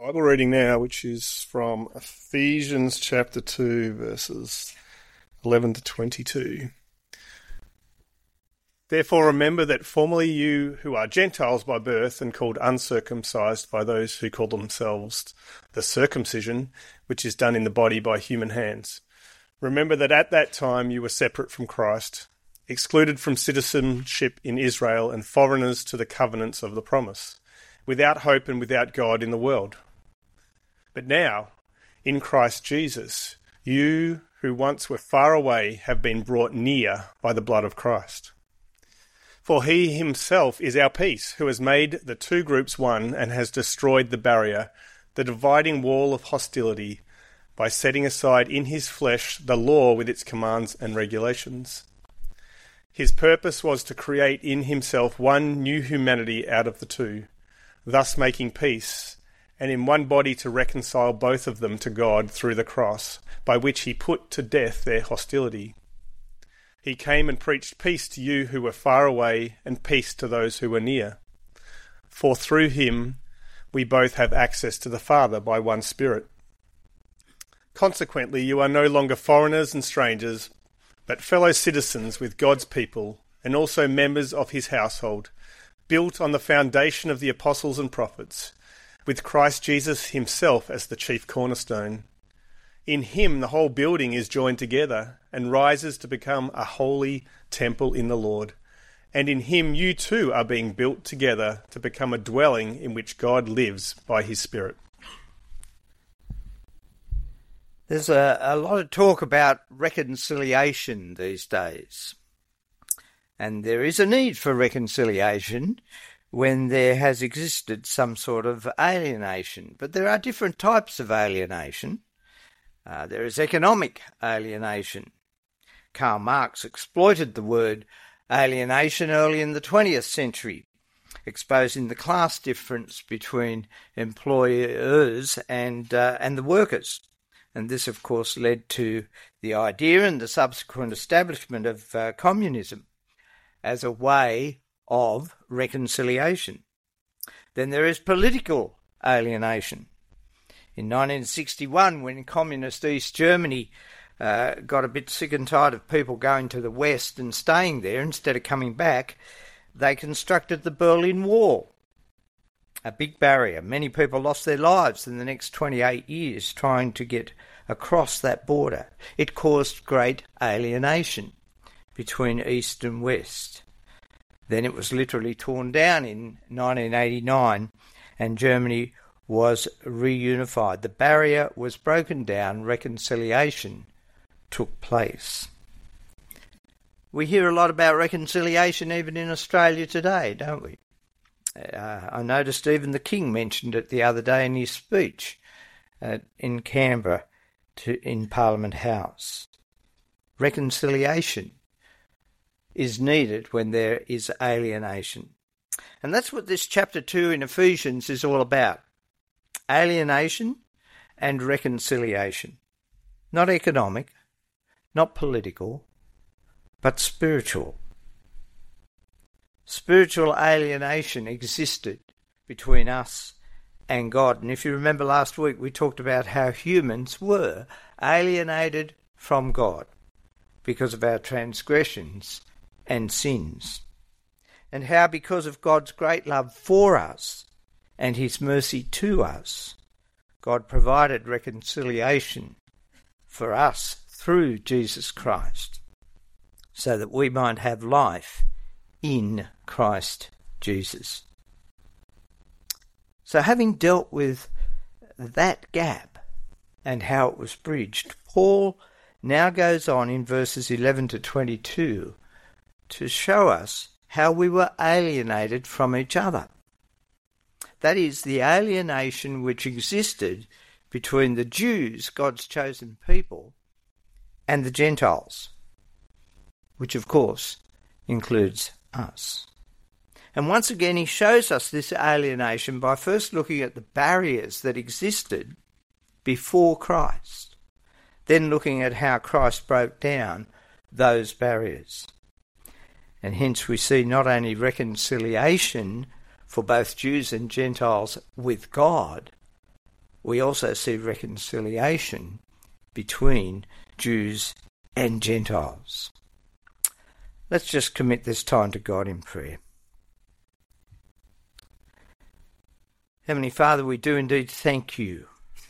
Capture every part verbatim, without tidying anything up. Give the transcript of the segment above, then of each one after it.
Bible reading now, which is from Ephesians chapter two, verses eleven to twenty-two. Therefore remember that formerly you who are Gentiles by birth and called uncircumcised by those who call themselves the circumcision, which is done in the body by human hands. Remember that at that time you were separate from Christ, excluded from citizenship in Israel and foreigners to the covenants of the promise, without hope and without God in the world. But now, in Christ Jesus, you who once were far away have been brought near by the blood of Christ. For he himself is our peace, who has made the two groups one and has destroyed the barrier, the dividing wall of hostility, by setting aside in his flesh the law with its commands and regulations. His purpose was to create in himself one new humanity out of the two, thus making peace, and in one body to reconcile both of them to God through the cross, by which he put to death their hostility. He came and preached peace to you who were far away, and peace to those who were near. For through him we both have access to the Father by one Spirit. Consequently, you are no longer foreigners and strangers, but fellow citizens with God's people, and also members of his household, built on the foundation of the apostles and prophets, with Christ Jesus himself as the chief cornerstone. In him the whole building is joined together and rises to become a holy temple in the Lord. And in him you too are being built together to become a dwelling in which God lives by his Spirit. There's a, a lot of talk about reconciliation these days. And there is a need for reconciliation when there has existed some sort of alienation. But there are different types of alienation. Uh, there is economic alienation. Karl Marx exploited the word alienation early in the twentieth century, exposing the class difference between employers and uh, and the workers. And this, of course, led to the idea and the subsequent establishment of uh, communism as a way of reconciliation. Then there is political alienation. In nineteen sixty-one, when communist East Germany uh, got a bit sick and tired of people going to the West and staying there instead of coming back, they constructed the Berlin Wall, a big barrier. Many people lost their lives in the next twenty-eight years trying to get across that border. It caused great alienation between East and West. Then it was literally torn down in nineteen eighty-nine and Germany was reunified. The barrier was broken down. Reconciliation took place. We hear a lot about reconciliation even in Australia today, don't we? Uh, I noticed even the King mentioned it the other day in his speech uh, in Canberra to, in Parliament House. Reconciliation is needed when there is alienation. And that's what this chapter two in Ephesians is all about. Alienation and reconciliation. Not economic, not political, but spiritual. Spiritual alienation existed between us and God. And if you remember last week, we talked about how humans were alienated from God because of our transgressions and sins, and how because of God's great love for us and his mercy to us, God provided reconciliation for us through Jesus Christ, so that we might have life in Christ Jesus. So having dealt with that gap and how it was bridged, Paul now goes on in verses eleven to twenty-two to show us how we were alienated from each other. That is, the alienation which existed between the Jews, God's chosen people, and the Gentiles, which of course includes us. And once again he shows us this alienation by first looking at the barriers that existed before Christ, then looking at how Christ broke down those barriers. And hence we see not only reconciliation for both Jews and Gentiles with God, we also see reconciliation between Jews and Gentiles. Let's just commit this time to God in prayer. Heavenly Father, we do indeed thank you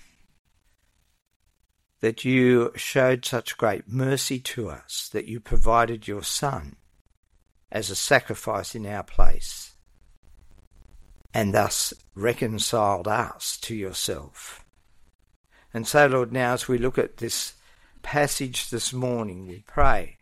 that you showed such great mercy to us, that you provided your Son as a sacrifice in our place, and thus reconciled us to yourself. And so, Lord, now as we look at this passage this morning, we pray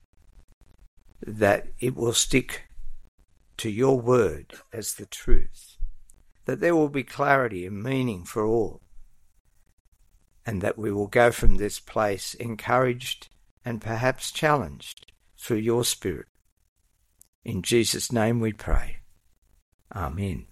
that it will stick to your word as the truth, that there will be clarity and meaning for all, and that we will go from this place encouraged and perhaps challenged through your Spirit. In Jesus' name we pray. Amen.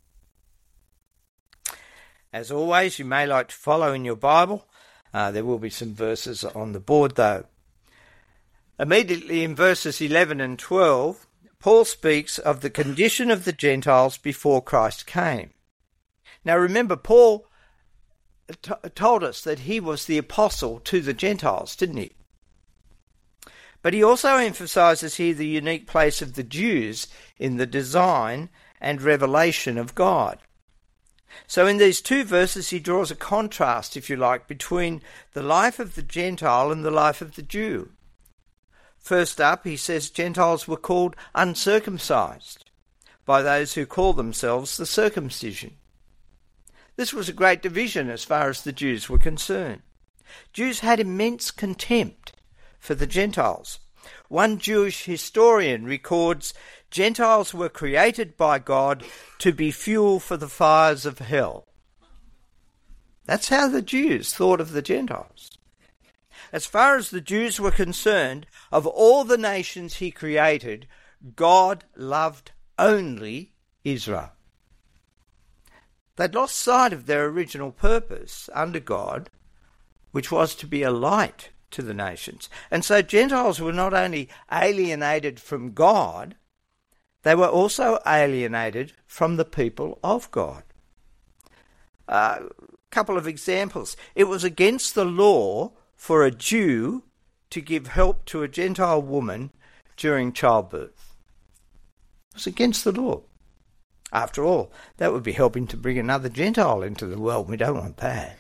As always, you may like to follow in your Bible. Uh, there will be some verses on the board though. Immediately in verses eleven and twelve, Paul speaks of the condition of the Gentiles before Christ came. Now remember, Paul t- told us that he was the apostle to the Gentiles, didn't he? But he also emphasises here the unique place of the Jews in the design and revelation of God. So in these two verses he draws a contrast, if you like, between the life of the Gentile and the life of the Jew. First up, he says Gentiles were called uncircumcised by those who call themselves the circumcision. This was a great division as far as the Jews were concerned. Jews had immense contempt for the Gentiles. One Jewish historian records, Gentiles were created by God to be fuel for the fires of hell. That's how the Jews thought of the Gentiles. As far as the Jews were concerned, of all the nations he created, God loved only Israel. They'd lost sight of their original purpose under God, which was to be a light to the nations. And so Gentiles were not only alienated from God, they were also alienated from the people of God. A uh, couple of examples. It was against the law for a Jew to give help to a Gentile woman during childbirth. It was against the law. After all, that would be helping to bring another Gentile into the world. We don't want that.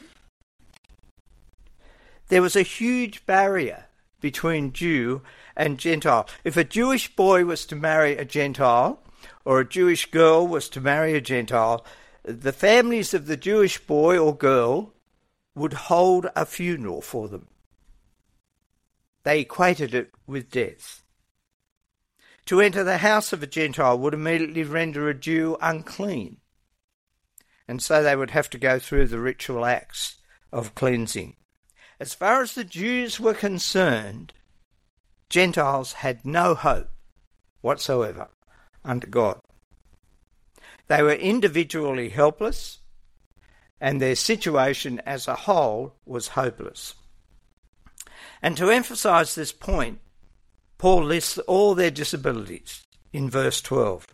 There was a huge barrier between Jew and Gentile. If a Jewish boy was to marry a Gentile, or a Jewish girl was to marry a Gentile, the families of the Jewish boy or girl would hold a funeral for them. They equated it with death. To enter the house of a Gentile would immediately render a Jew unclean, and so they would have to go through the ritual acts of cleansing. As far as the Jews were concerned, Gentiles had no hope whatsoever under God. They were individually helpless, and their situation as a whole was hopeless. And to emphasise this point, Paul lists all their disabilities in verse twelve.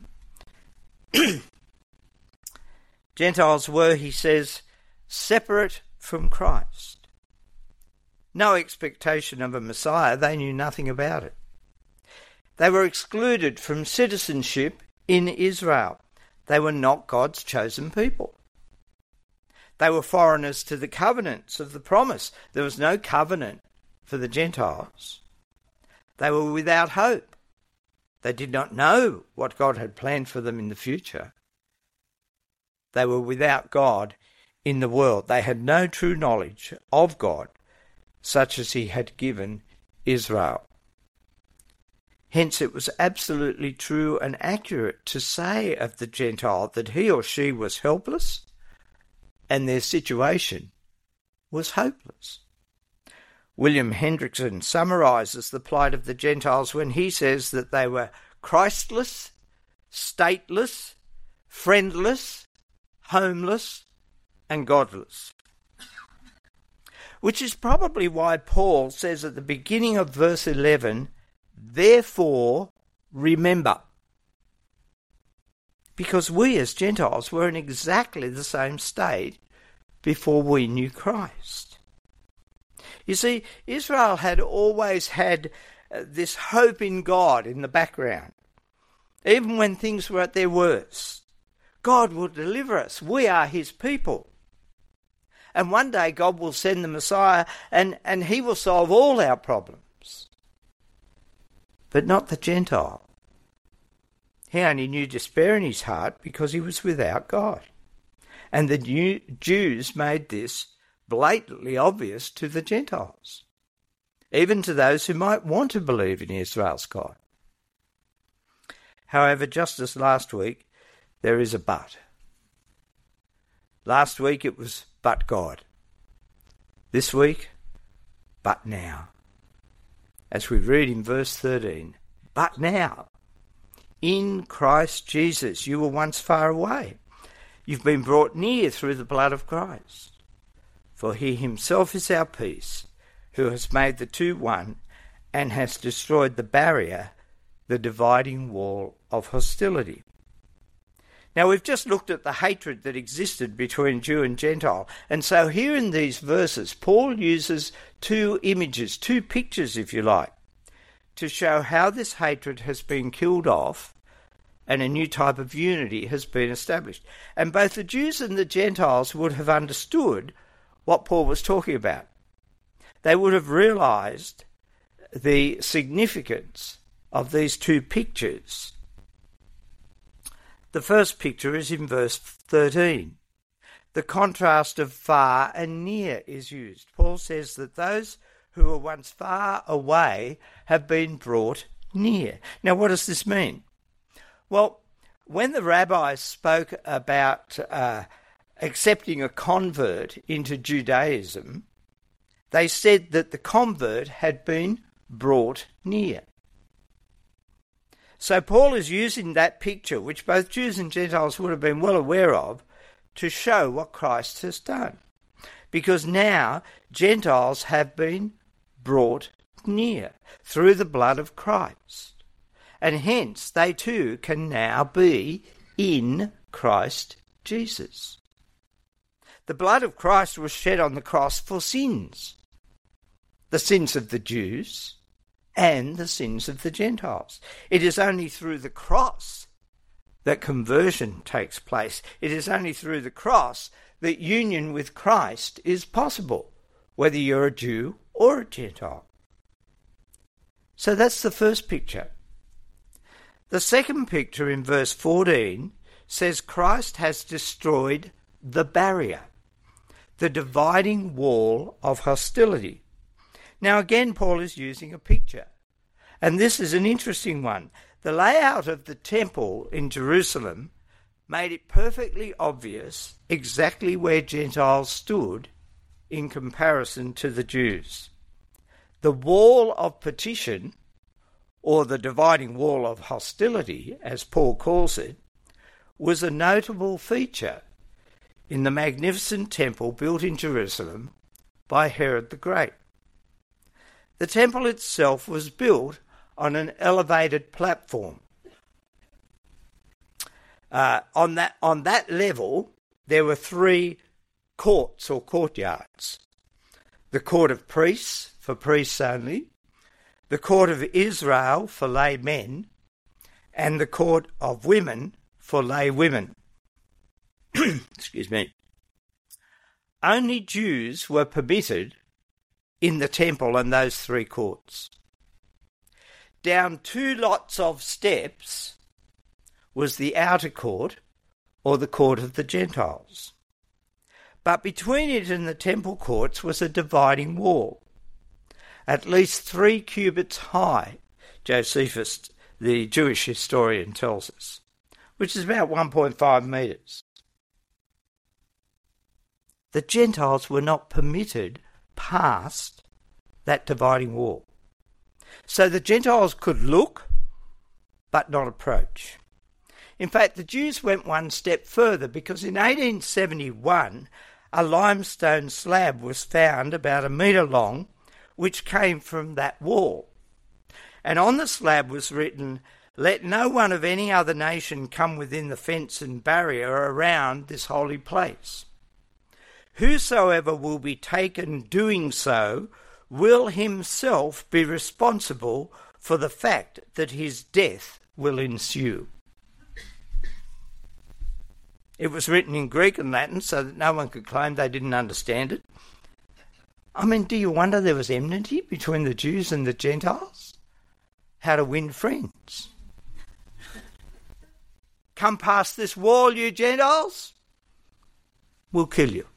Gentiles were, he says, separate from Christ. No expectation of a Messiah, they knew nothing about it. They were excluded from citizenship in Israel. They were not God's chosen people. They were foreigners to the covenants of the promise. There was no covenant for the Gentiles. They were without hope. They did not know what God had planned for them in the future. They were without God in the world. They had no true knowledge of God, such as he had given Israel. Hence it was absolutely true and accurate to say of the Gentile that he or she was helpless and their situation was hopeless. William Hendrickson summarises the plight of the Gentiles when he says that they were Christless, stateless, friendless, homeless, and godless. Which is probably why Paul says at the beginning of verse eleven, therefore remember. Because we as Gentiles were in exactly the same state before we knew Christ. You see, Israel had always had uh, this hope in God in the background. Even when things were at their worst, God will deliver us. We are his people. And one day God will send the Messiah and, and he will solve all our problems. But not the Gentile. He only knew despair in his heart because he was without God. And the new Jews made this blatantly obvious to the Gentiles, even to those who might want to believe in Israel's God. However, just as last week, there is a but. Last week it was but God. This week, but now. As we read in verse thirteen, but now, in Christ Jesus, you were once far away. You've been brought near through the blood of Christ. For he himself is our peace, who has made the two one and has destroyed the barrier, the dividing wall of hostility. Now, we've just looked at the hatred that existed between Jew and Gentile. And so here in these verses, Paul uses two images, two pictures, if you like, to show how this hatred has been killed off and a new type of unity has been established. And both the Jews and the Gentiles would have understood what Paul was talking about. They would have realized the significance of these two pictures. The first picture is in verse thirteen. The contrast of far and near is used. Paul says that those who were once far away have been brought near. Now, what does this mean? Well, when the rabbis spoke about uh, accepting a convert into Judaism, they said that the convert had been brought near. So Paul is using that picture, which both Jews and Gentiles would have been well aware of, to show what Christ has done. Because now Gentiles have been brought near through the blood of Christ. And hence they too can now be in Christ Jesus. The blood of Christ was shed on the cross for sins. The sins of the Jews and the sins of the Gentiles. It is only through the cross that conversion takes place. It is only through the cross that union with Christ is possible, whether you're a Jew or a Gentile. So that's the first picture. The second picture in verse fourteen says Christ has destroyed the barrier, the dividing wall of hostility. Now again, Paul is using a picture, and this is an interesting one. The layout of the temple in Jerusalem made it perfectly obvious exactly where Gentiles stood in comparison to the Jews. The wall of partition, or the dividing wall of hostility, as Paul calls it, was a notable feature in the magnificent temple built in Jerusalem by Herod the Great. The temple itself was built on an elevated platform. Uh, on that on that level, there were three courts or courtyards. The court of priests, for priests only, the court of Israel for lay men, and the court of women for lay women. Excuse me. Only Jews were permitted in the temple and those three courts. Down two lots of steps was the outer court, or the court of the Gentiles. But between it and the temple courts was a dividing wall, at least three cubits high, Josephus, the Jewish historian, tells us, which is about one point five metres. The Gentiles were not permitted past that dividing wall. So the Gentiles could look, but not approach. In fact, the Jews went one step further, because in eighteen seventy-one, a limestone slab was found about a metre long, which came from that wall. And on the slab was written, "Let no one of any other nation come within the fence and barrier around this holy place." Whosoever will be taken doing so will himself be responsible for the fact that his death will ensue. It was written in Greek and Latin so that no one could claim they didn't understand it. I mean, do you wonder there was enmity between the Jews and the Gentiles? How to win friends. Come past this wall, you Gentiles, we'll kill you.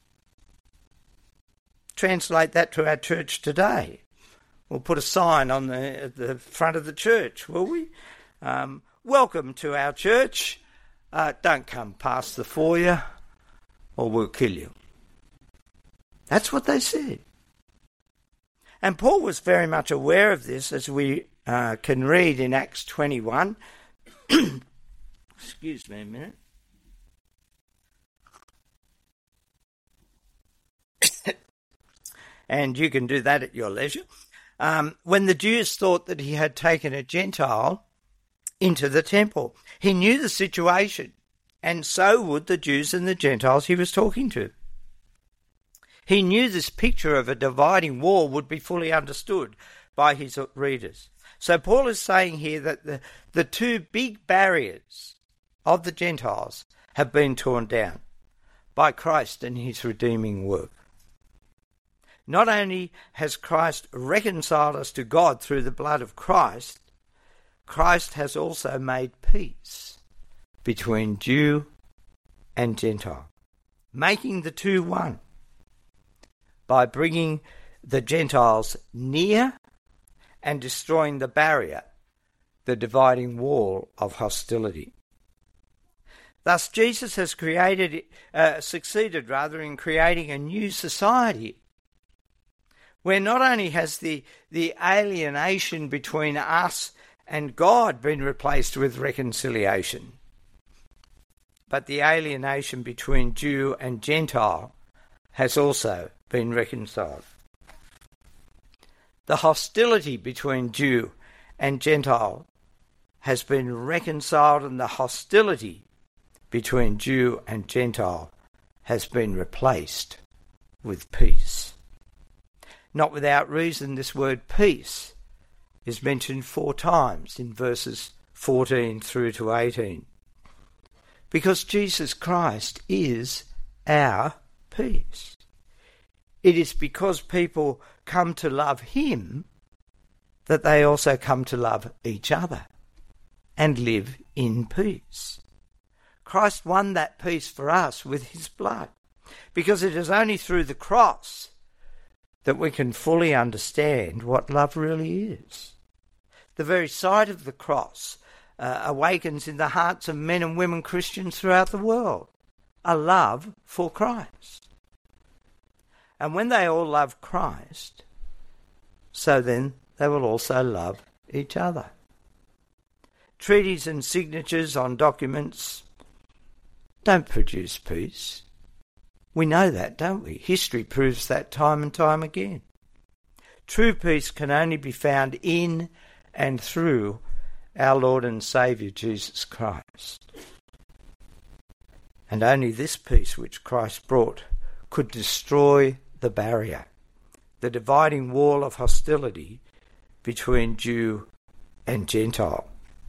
Translate that to our church today. We'll put a sign on the, at the front of the church, will we? Um, welcome to our church. Uh, don't come past the foyer or we'll kill you. That's what they said. And Paul was very much aware of this, as we uh, can read in Acts twenty-one. Excuse me a minute. And you can do that at your leisure. Um, when the Jews thought that he had taken a Gentile into the temple, he knew the situation, and so would the Jews and the Gentiles he was talking to. He knew this picture of a dividing wall would be fully understood by his readers. So Paul is saying here that the, the two big barriers of the Gentiles have been torn down by Christ and his redeeming work. Not only has Christ reconciled us to God through the blood of Christ, Christ has also made peace between Jew and Gentile, making the two one by bringing the Gentiles near and destroying the barrier, the dividing wall of hostility. Thus, Jesus has created, uh, succeeded rather, in creating a new society where not only has the, the alienation between us and God been replaced with reconciliation, but the alienation between Jew and Gentile has also been reconciled. The hostility between Jew and Gentile has been reconciled, and the hostility between Jew and Gentile has been replaced with peace. Not without reason, this word peace is mentioned four times in verses fourteen through to eighteen. Because Jesus Christ is our peace. It is because people come to love him that they also come to love each other and live in peace. Christ won that peace for us with his blood, because it is only through the cross that we can fully understand what love really is. The very sight of the cross uh, awakens in the hearts of men and women Christians throughout the world a love for Christ. And when they all love Christ, so then they will also love each other. Treaties and signatures on documents don't produce peace. We know that, don't we? History proves that time and time again. True peace can only be found in and through our Lord and Saviour Jesus Christ. And only this peace which Christ brought could destroy the barrier, the dividing wall of hostility between Jew and Gentile.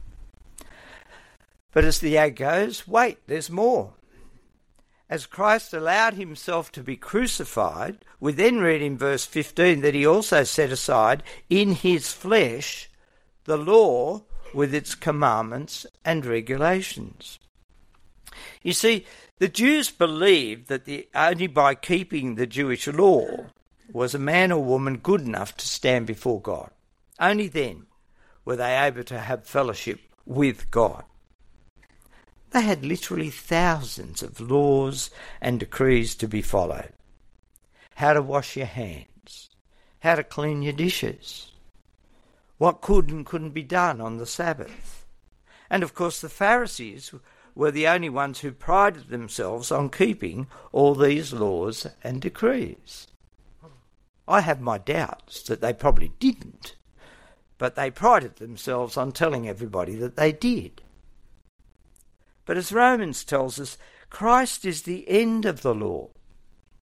But as the ad goes, wait, there's more. As Christ allowed himself to be crucified, we then read in verse fifteen that he also set aside in his flesh the law with its commandments and regulations. You see, the Jews believed that the, only by keeping the Jewish law was a man or woman good enough to stand before God. Only then were they able to have fellowship with God. They had literally thousands of laws and decrees to be followed. How to wash your hands, how to clean your dishes, what could and couldn't be done on the Sabbath. And of course the Pharisees were the only ones who prided themselves on keeping all these laws and decrees. I have my doubts that they probably didn't, but they prided themselves on telling everybody that they did. But as Romans tells us, Christ is the end of the law.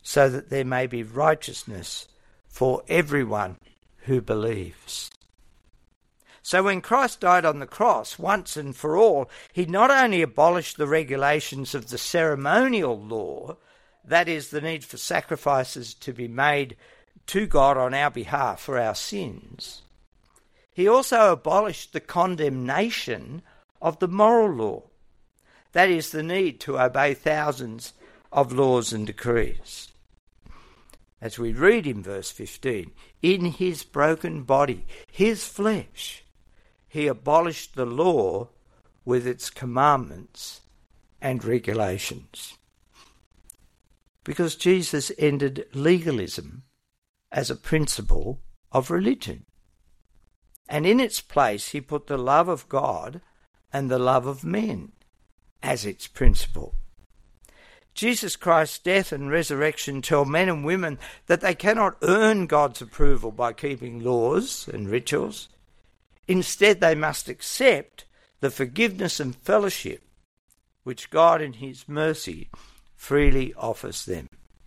so that there may be righteousness for everyone who believes. So when Christ died on the cross once and for all, he not only abolished the regulations of the ceremonial law, that is, the need for sacrifices to be made to God on our behalf for our sins, he also abolished the condemnation of the moral law, that is, the need to obey thousands of laws and decrees. As we read in verse fifteen, in his broken body, his flesh, he abolished the law with its commandments and regulations. Because Jesus ended legalism as a principle of religion. And in its place he put the love of God and the love of men as its principle. Jesus Christ's death and resurrection tell men and women that they cannot earn God's approval by keeping laws and rituals. Instead, they must accept the forgiveness and fellowship which God in his mercy freely offers them.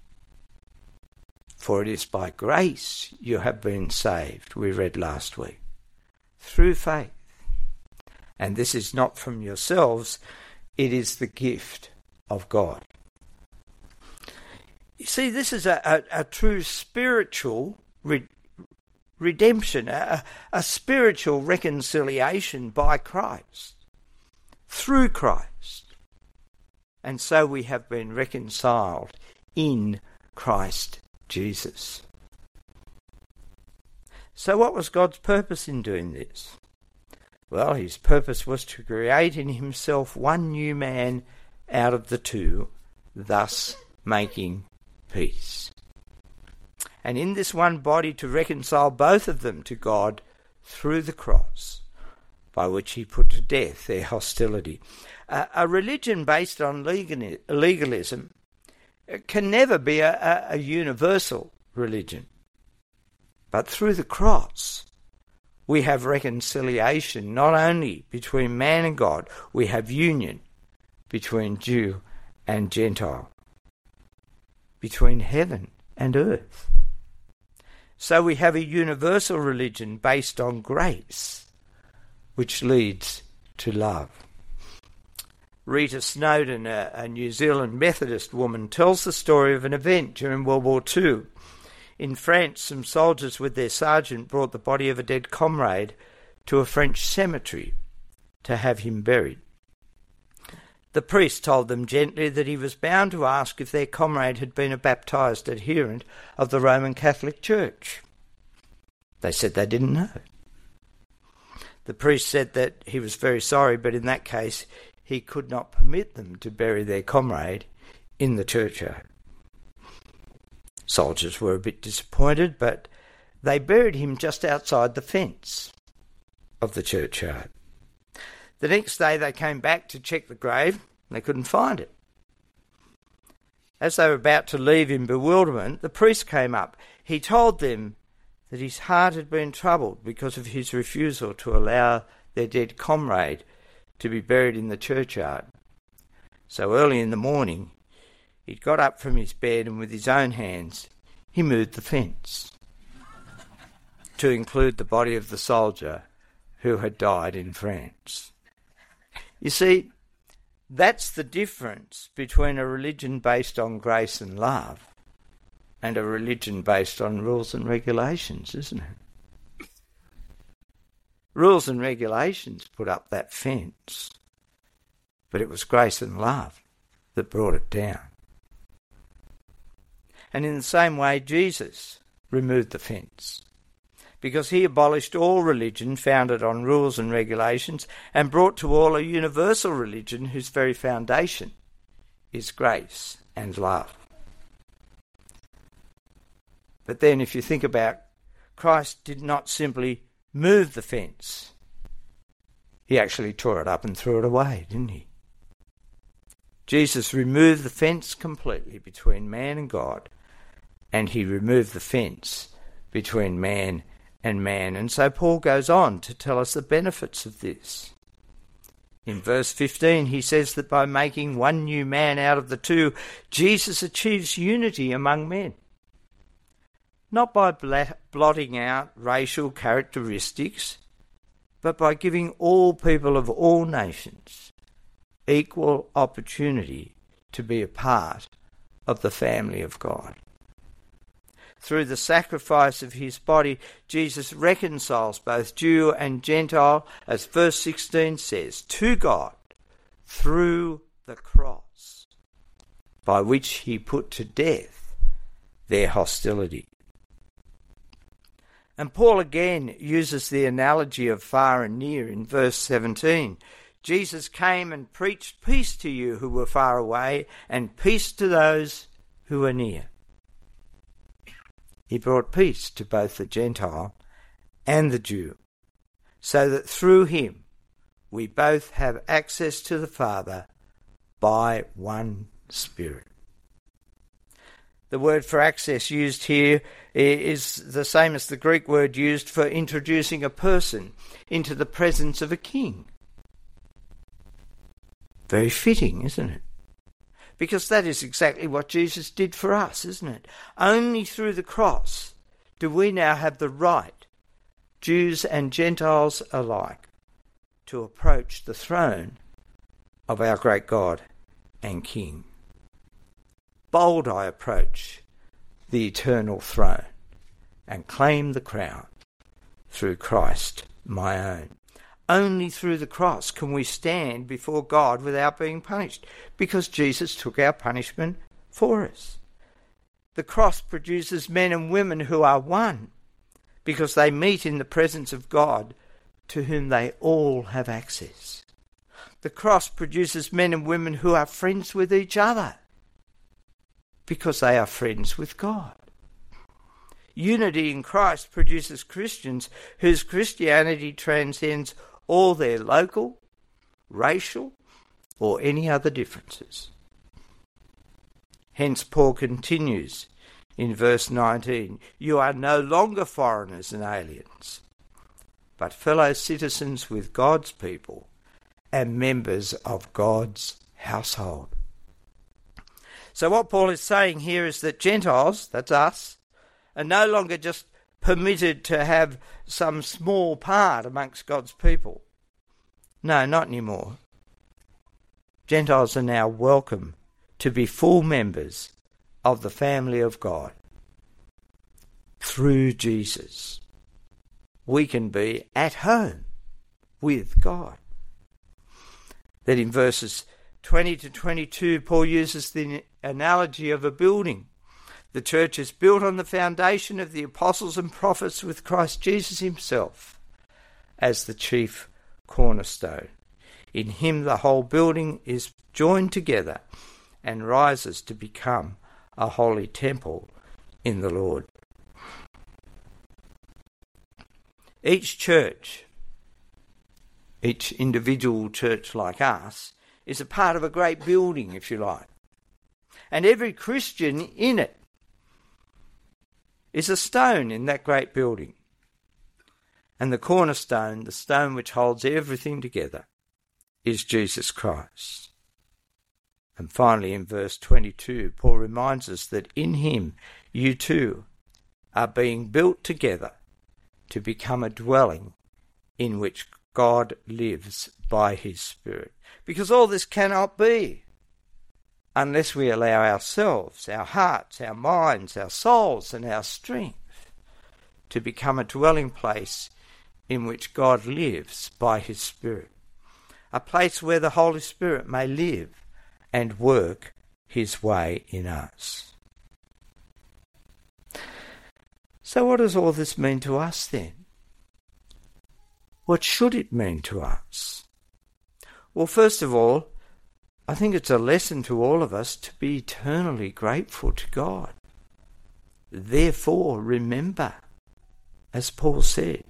For it is by grace you have been saved, we read last week, through faith. And this is not from yourselves, it is the gift of God. You see, this is a, a, a true spiritual re- redemption, a, a spiritual reconciliation by Christ, through Christ. And so we have been reconciled in Christ Jesus. So what was God's purpose in doing this? Well, his purpose was to create in himself one new man out of the two, thus making peace. And in this one body to reconcile both of them to God through the cross, by which he put to death their hostility. Uh, a religion based on legal- legalism can never be a, a, a universal religion. But through the cross, we have reconciliation not only between man and God, we have union between Jew and Gentile, between heaven and earth. So we have a universal religion based on grace, which leads to love. Rita Snowden, a, a New Zealand Methodist woman, tells the story of an event during World War Two. In France, some soldiers with their sergeant brought the body of a dead comrade to a French cemetery to have him buried. The priest told them gently that he was bound to ask if their comrade had been a baptised adherent of the Roman Catholic Church. They said they didn't know. The priest said that he was very sorry, but in that case he could not permit them to bury their comrade in the churchyard. Soldiers were a bit disappointed, but they buried him just outside the fence of the churchyard. The next day they came back to check the grave, and they couldn't find it. As they were about to leave in bewilderment, the priest came up. He told them that his heart had been troubled because of his refusal to allow their dead comrade to be buried in the churchyard. So early in the morning, he got up from his bed and with his own hands he moved the fence to include the body of the soldier who had died in France. You see, that's the difference between a religion based on grace and love and a religion based on rules and regulations, isn't it? Rules and regulations put up that fence, but it was grace and love that brought it down. And in the same way, Jesus removed the fence, because he abolished all religion founded on rules and regulations and brought to all a universal religion whose very foundation is grace and love. But then if you think about, Christ did not simply move the fence. He actually tore it up and threw it away, didn't he? Jesus removed the fence completely between man and God, and he removed the fence between man and man. And so Paul goes on to tell us the benefits of this. In verse fifteen, he says that by making one new man out of the two, Jesus achieves unity among men. Not by blotting out racial characteristics, but by giving all people of all nations equal opportunity to be a part of the family of God. Through the sacrifice of his body, Jesus reconciles both Jew and Gentile, as verse sixteen says, to God through the cross, by which he put to death their hostility. And Paul again uses the analogy of far and near in verse seventeen. Jesus came and preached peace to you who were far away, and peace to those who were near. He brought peace to both the Gentile and the Jew, so that through him we both have access to the Father by one Spirit. The word for access used here is the same as the Greek word used for introducing a person into the presence of a king. Very fitting, isn't it? Because that is exactly what Jesus did for us, isn't it? Only through the cross do we now have the right, Jews and Gentiles alike, to approach the throne of our great God and King. Bold I approach the eternal throne and claim the crown through Christ my own. Only through the cross can we stand before God without being punished, because Jesus took our punishment for us. The cross produces men and women who are one, because they meet in the presence of God, to whom they all have access. The cross produces men and women who are friends with each other, because they are friends with God. Unity in Christ produces Christians whose Christianity transcends all their local, racial, or any other differences. Hence Paul continues in verse nineteen, you are no longer foreigners and aliens, but fellow citizens with God's people and members of God's household. So what Paul is saying here is that Gentiles, that's us, are no longer just permitted to have some small part amongst God's people. No, not anymore. Gentiles are now welcome to be full members of the family of God. Through Jesus, we can be at home with God. Then in verses twenty to twenty-two, Paul uses the analogy of a building. The church is built on the foundation of the apostles and prophets, with Christ Jesus himself as the chief cornerstone. In him the whole building is joined together and rises to become a holy temple in the Lord. Each church, each individual church like us, is a part of a great building, if you like. And every Christian in it is a stone in that great building. And the cornerstone, the stone which holds everything together, is Jesus Christ. And finally, in verse twenty-two, Paul reminds us that in him you too are being built together to become a dwelling in which God lives by his Spirit. Because all this cannot be unless we allow ourselves, our hearts, our minds, our souls, and our strength to become a dwelling place in which God lives by his Spirit. A place where the Holy Spirit may live and work his way in us. So what does all this mean to us then? What should it mean to us? Well, first of all, I think it's a lesson to all of us to be eternally grateful to God. Therefore, remember, as Paul said,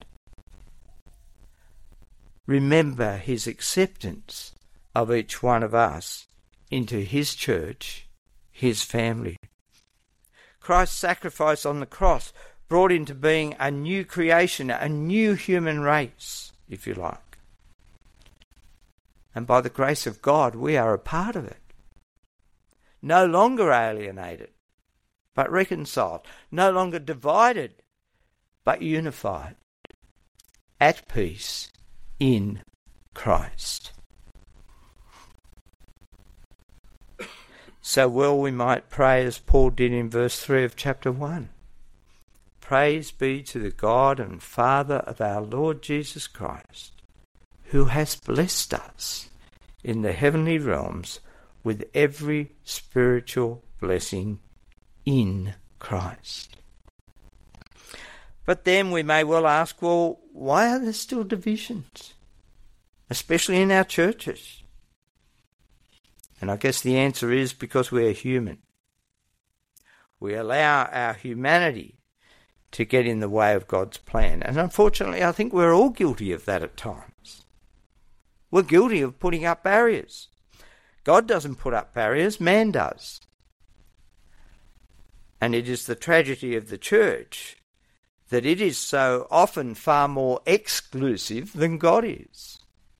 remember his acceptance of each one of us into his church, his family. Christ's sacrifice on the cross brought into being a new creation, a new human race, if you like. And by the grace of God, we are a part of it. No longer alienated, but reconciled. No longer divided, but unified. At peace in Christ. So well we might pray as Paul did in verse three of chapter one. Praise be to the God and Father of our Lord Jesus Christ, who has blessed us in the heavenly realms with every spiritual blessing in Christ. But then we may well ask, well, why are there still divisions, especially in our churches? And I guess the answer is because we are human. We allow our humanity to get in the way of God's plan. And unfortunately, I think we're all guilty of that at times. We're guilty of putting up barriers. God doesn't put up barriers, man does. And it is the tragedy of the church that it is so often far more exclusive than God is.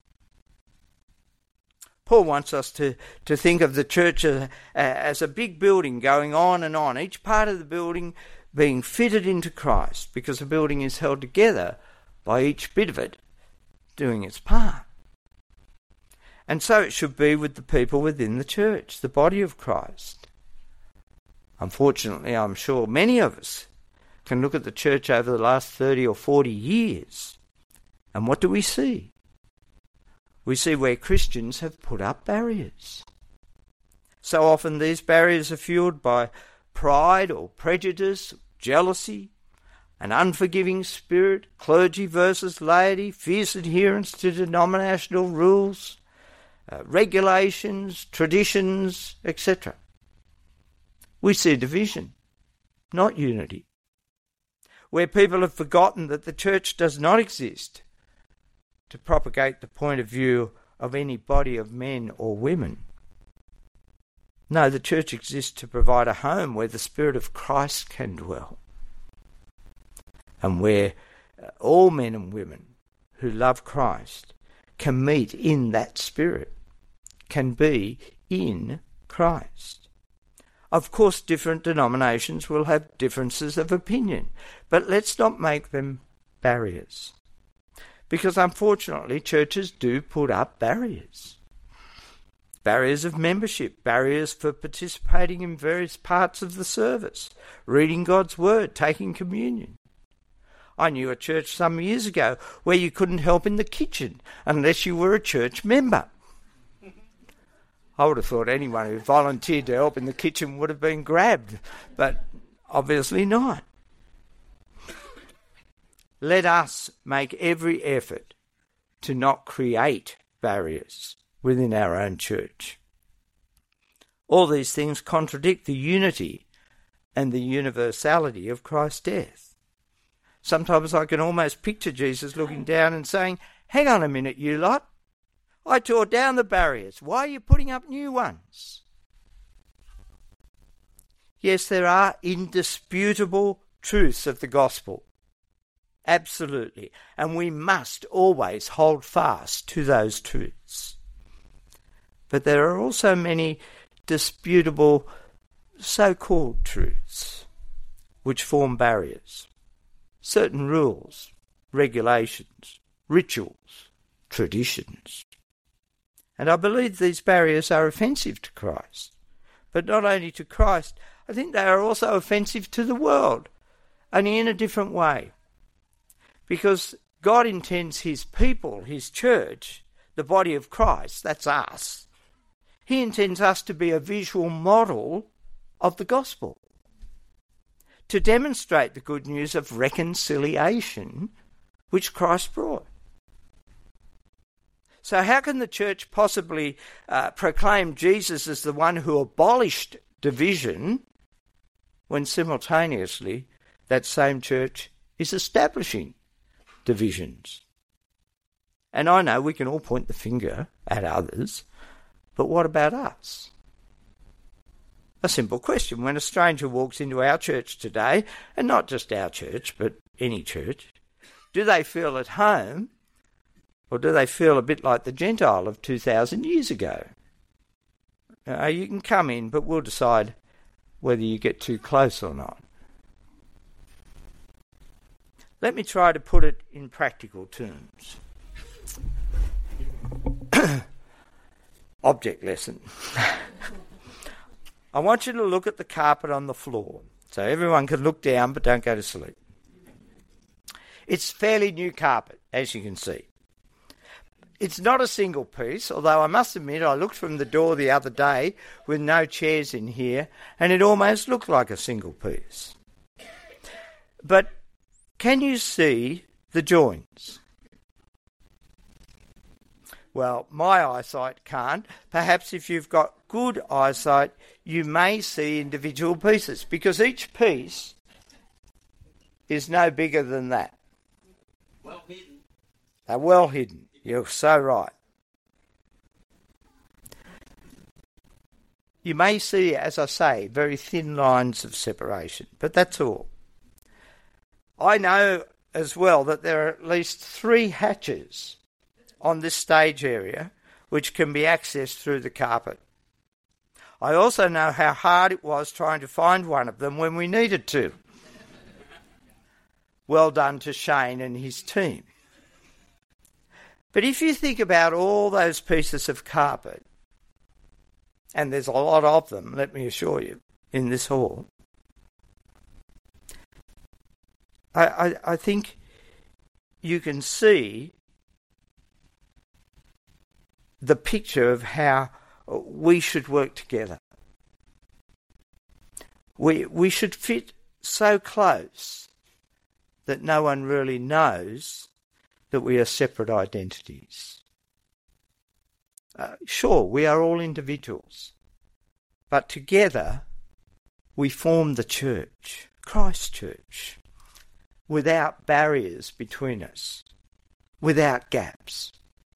Paul wants us to, to think of the church as, as a big building going on and on, each part of the building being fitted into Christ, because the building is held together by each bit of it doing its part. And so it should be with the people within the church, the body of Christ. Unfortunately, I'm sure many of us can look at the church over the last thirty or forty years, and what do we see? We see where Christians have put up barriers. So often these barriers are fueled by pride or prejudice, jealousy, an unforgiving spirit, clergy versus laity, fierce adherence to denominational rules, uh, regulations, traditions, et cetera. We see division, not unity, where people have forgotten that the church does not exist to propagate the point of view of any body of men or women. No, the church exists to provide a home where the Spirit of Christ can dwell, and where all men and women who love Christ can meet in that Spirit, can be in Christ. Of course, different denominations will have differences of opinion, but let's not make them barriers. Because unfortunately, churches do put up barriers. Barriers of membership, barriers for participating in various parts of the service, reading God's Word, taking communion. I knew a church some years ago where you couldn't help in the kitchen unless you were a church member. I would have thought anyone who volunteered to help in the kitchen would have been grabbed, but obviously not. Let us make every effort to not create barriers within our own church. All these things contradict the unity and the universality of Christ's death. Sometimes I can almost picture Jesus looking down and saying, "Hang on a minute, you lot. I tore down the barriers. Why are you putting up new ones?" Yes, there are indisputable truths of the gospel. Absolutely. And we must always hold fast to those truths. But there are also many disputable so-called truths which form barriers. Certain rules, regulations, rituals, traditions. And I believe these barriers are offensive to Christ. But not only to Christ, I think they are also offensive to the world, only in a different way. Because God intends his people, his church, the body of Christ, that's us. He intends us to be a visual model of the gospel, to demonstrate the good news of reconciliation which Christ brought. So how can the church possibly uh, proclaim Jesus as the one who abolished division when simultaneously that same church is establishing divisions? And I know we can all point the finger at others, but what about us? A simple question. When a stranger walks into our church today, and not just our church, but any church, do they feel at home Or do they feel a bit like the Gentile of two thousand years ago? Uh, you can come in, but we'll decide whether you get too close or not. Let me try to put it in practical terms. Object lesson. I want you to look at the carpet on the floor. So everyone can look down, but don't go to sleep. It's fairly new carpet, as you can see. It's not a single piece, although I must admit I looked from the door the other day with no chairs in here, and it almost looked like a single piece. But can you see the joints? Well, my eyesight can't. Perhaps if you've got good eyesight, you may see individual pieces, because each piece is no bigger than that. Well hidden. They're well hidden. You're so right. You may see, as I say, very thin lines of separation, but that's all. I know as well that there are at least three hatches on this stage area which can be accessed through the carpet. I also know how hard it was trying to find one of them when we needed to. Well done to Shane and his team. But if you think about all those pieces of carpet, and there's a lot of them, let me assure you, in this hall, I, I, I think you can see the picture of how we should work together. We, we should fit so close that no one really knows that we are separate identities. Uh, sure, we are all individuals, but together we form the church, Christ's church, without barriers between us, without gaps.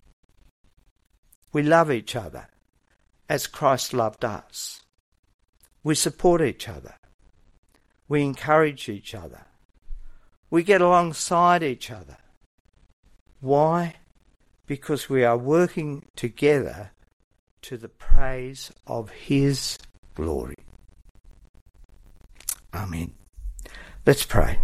We love each other as Christ loved us. We support each other. We encourage each other. We get alongside each other. Why? Because we are working together to the praise of His glory. Amen. Let's pray.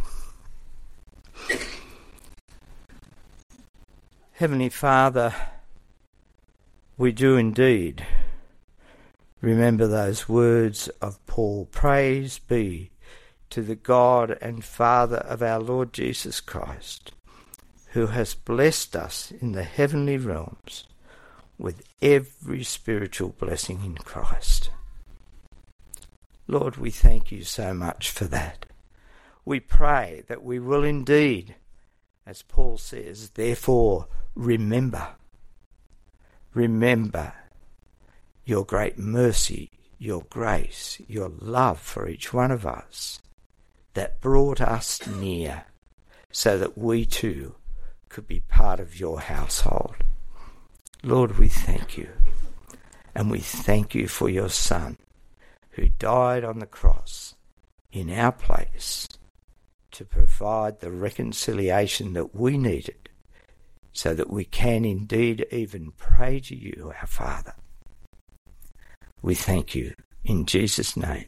Heavenly Father, we do indeed remember those words of Paul. Praise be to the God and Father of our Lord Jesus Christ, who has blessed us in the heavenly realms with every spiritual blessing in Christ. Lord, we thank you so much for that. We pray that we will indeed, as Paul says, therefore remember. Remember your great mercy, your grace, your love for each one of us that brought us near so that we too could be part of your household. Lord, we thank you. And we thank you for your Son who died on the cross in our place to provide the reconciliation that we needed so that we can indeed even pray to you, our Father. We thank you in Jesus' name.